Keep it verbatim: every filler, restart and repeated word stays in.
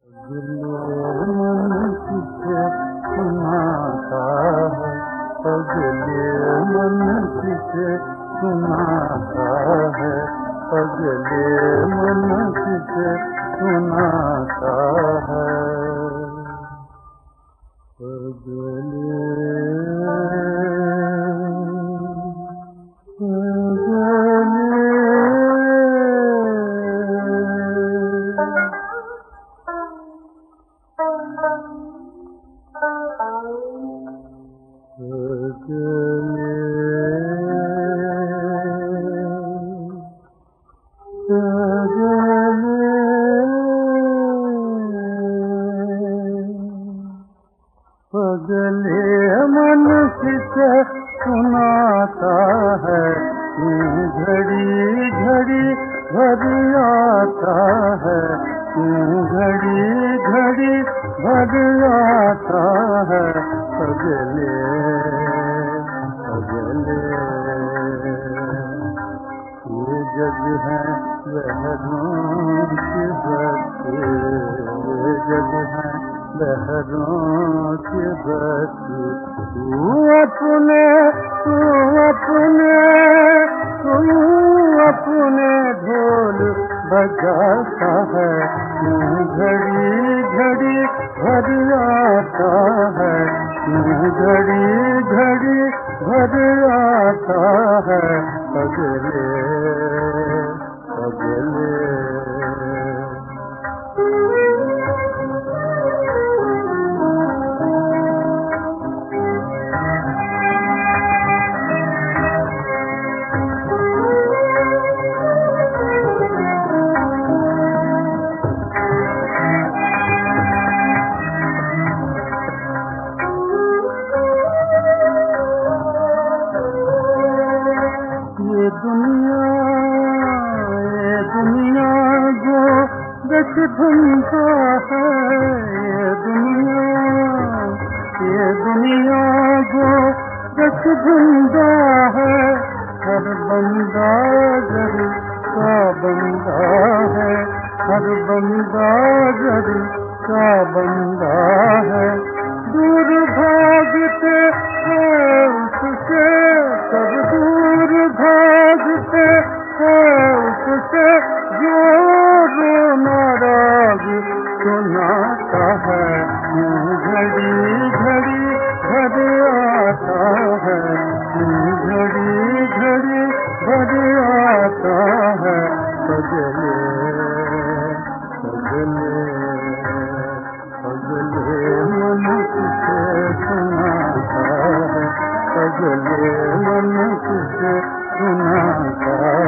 पगले मन किसे सुनाता है, पगले मन किसे सुनाता है, पगले मन किसे सुनाता है। पगले पगले मन किसे सुनाता है, घड़ी घड़ी भर आता है, घड़ी घड़ी भर आता है। पगले पगले ये जग है लहरों की बत्ती, ये जग है लहरों की बत्ती। तू अपने तू अपने तू अपने ढोल बजाता है, घड़ी घड़ी भर आता है, घड़ी घड़ी भर आता है। पगले पगले ये दुनिया ये दुनिया जो रच धुंधा है, ये दुनिया ये दुनिया जो रच धुंधा है। हर बंदा जर का बंदा है, हर बंदा जर का बंदा है। दूर भागते हैं उससे सब, दूर भागते हैं उससे जो रो नाराज सुनाता है। घड़ी घड़ी भर आता है, घड़ी घड़ी भर आता है। पगले पगले पगले मन किसे सुनाता है, पगले मन किसे सुनाता